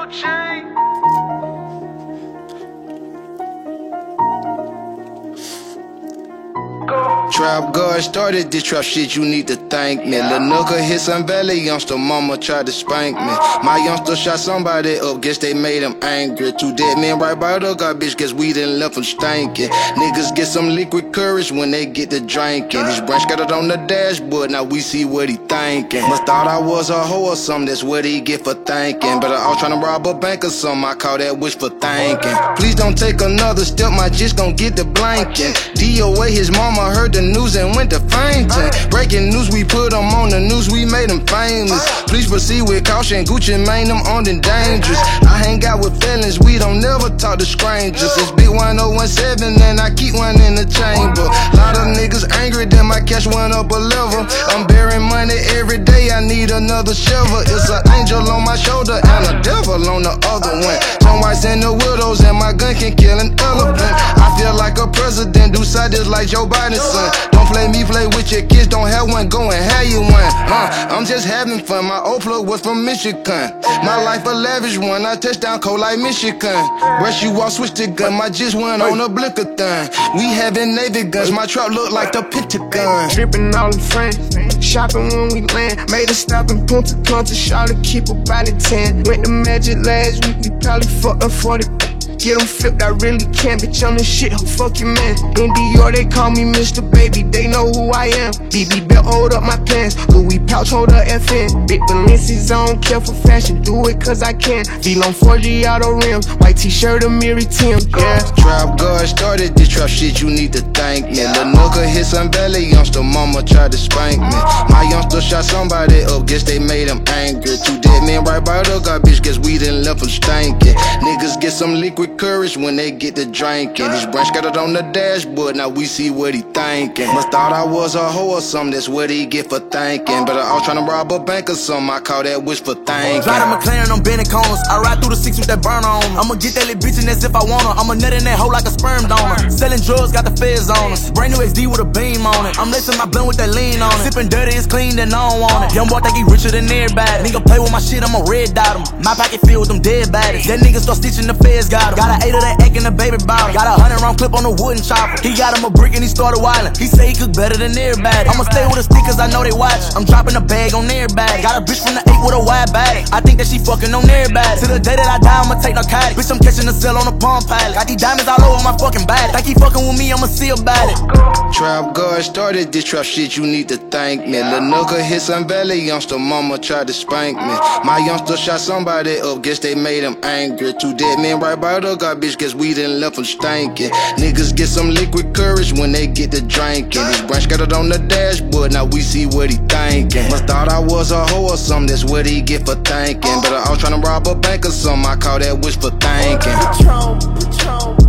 Trap God started this trap shit, you need to thank me. Lil' Nooka hit some belly, youngster mama tried to spank me. My youngster shot somebody up, guess they made him angry. Two dead men right by the got bitch, guess we done left him stankin'. Niggas get some liquid courage when they get to drinking. His brain scattered on the dashboard, now we see what he thinking. Must thought I was a hoe or something, that's what he get for thinking. But I was tryna rob a bank or something, I call that wish for thinking. Please don't take another step, my just gon' get the blanking. DOA, his mama heard the news and went to fainting. Breaking news, we put them on the news, we made them famous. Please proceed with caution, Gucci Mane, them on the dangerous. I hang out with felons, we don't never talk to strangers. It's Big 1017 and I keep one in the chamber. Lot of niggas angry that my cash went up a level. I'm burying money every day, I need another shovel. It's an angel on my shoulder and a devil on the other one. Some whites and the widows and my gun can kill an elephant. I feel like a president, do side this like Joe Biden's son. Don't play me, play with your kids, don't have one, go and have you one. I'm just having fun, my old plug was from Michigan. My life a lavish one, I touchdown cold like Michigan. Brush you off, switch the gun, my just went on a blickathon. We having Navy guns, my truck look like the Pentagon. Drippin' all in France, shopping when we land. Made a stop in Punta Cana, shot to keep a body tan. Went to Magic last week, we probably fucked up 40. Get them flipped, I really can't, bitch, I'm the shit, oh fuck you man. In Dior, they call me Mr. Baby, they know who I am. BB belt, hold up my pants, Louis pouch, hold up FN. Big Balenci's, I don't care for fashion, do it cause I can. V-Long 4G auto rims, white t-shirt, a Miri Tim, yeah. Trap God started this trap shit, you need to thank me. Lil' Nooka hit some belly, youngster mama tried to spank me. My youngster shot somebody up, guess they made him angry. Two dead men right by the got bitch, guess we done left him stankin'. Niggas get some liquid courage when they get to drinking. His brain scattered on the dashboard, now we see what he thinking. Must thought I was a hoe or something, that's what he get for thinking. But I was tryna rob a bank or something, I call that wish for thinking. Drive the McLaren, I'm bending corners. I ride through the 6 with that burner on me. I'ma get that little bitch in as if I want her. I'ma nut in that hoe like a sperm donor. Selling drugs, got the feds on us. Brand new XD with a beam on it. I'm lacing my blunt with that lean on it. Sipping dirty, it's clean, then I don't want it. Young boy think he richer than everybody. Nigga play with my shit, I'ma red dot him. My pocket filled with them dead bodies. That nigga start stitching, the feds got him. Got an 8 of that egg in the baby bottle. Got a 100 round clip on the wooden chopper. He got him a brick and he started wildin'. He say he cook better than everybody. I'ma stay with a stick cause I know they watch. I'm dropping a bag on everybody. Got a bitch from the 8 with a wide body. I think that she fucking on everybody. To the day that I die, I'ma take narcotics. Bitch, I'm catching the cell on the Palm Pilot. Got these diamonds all over my fucking body. Think he fucking with me, I'ma see about it. Trap God started this trap shit, you need to thank me. Lil' Nooka hit some belly, youngster mama tried to spank me. My youngster shot somebody up, guess they made him angry. Two dead men right by the got bitch, guess we done left him stankin'. Niggas get some liquid courage when they get to drinking. His brain scattered on the dashboard, now we see what he thinking. Must thought I was a hoe or something, that's what he get for thinking. But I was tryna rob a bank or something, I call that wish for thinking. Patron.